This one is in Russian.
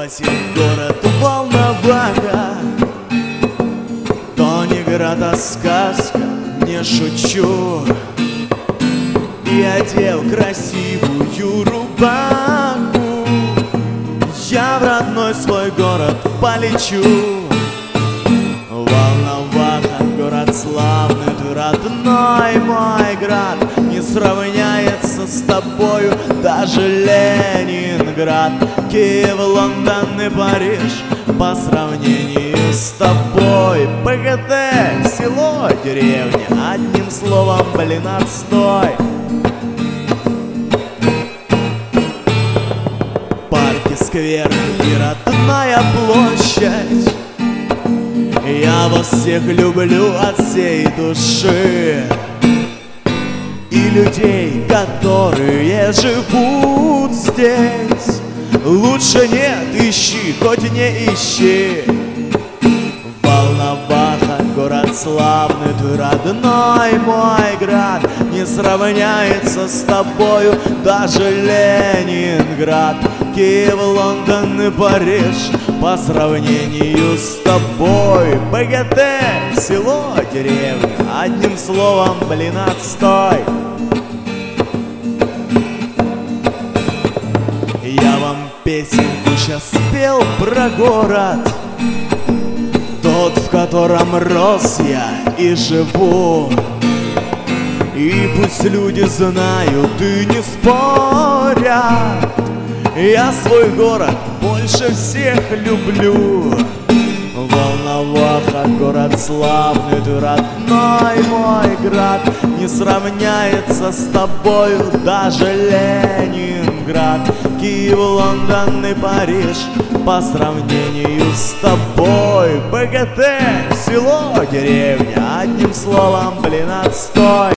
гласит город Волноваха. То не град, а сказка, не шучу. И одел красивую рубаху, я в родной свой город полечу. Волноваха, город славный, ты родной мой град. Не сравняется с тобою даже Ленинград. Киев, Лондон и Париж по сравнению с тобой. ПГТ, село, деревня, одним словом, блин, отстой. Парки, скверы и родная площадь, я вас всех люблю от всей души. И людей, которые живут здесь, лучше нет, ищи, хоть не ищи. Волноваха, город славный, ты родной мой град. Не сравняется с тобою даже Ленинград. Киев, Лондон и Париж по сравнению с тобой. ПГТ, село, деревня, одним словом, блин, отстой. Я вам песенку сейчас спел про город, тот, в котором рос я и живу. И пусть люди знают и не спорят, я свой город больше всех люблю. Волноваха, город славный, ты родной мой град. Не сравняется с тобою даже Ленинград. Киев, Лондон и Париж по сравнению с тобой. ПГТ, село, деревня, одним словом, блин, отстой.